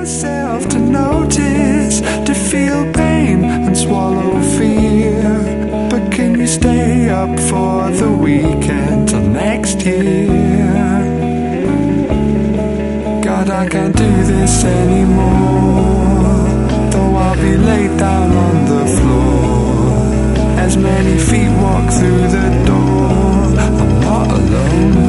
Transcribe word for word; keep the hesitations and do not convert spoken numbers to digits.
yourself to notice, to feel pain and swallow fear. But can you stay up for the weekend till next year? God, I can't do this anymore, though I'll be laid down on the floor. As many feet walk through the door, I'm not alone.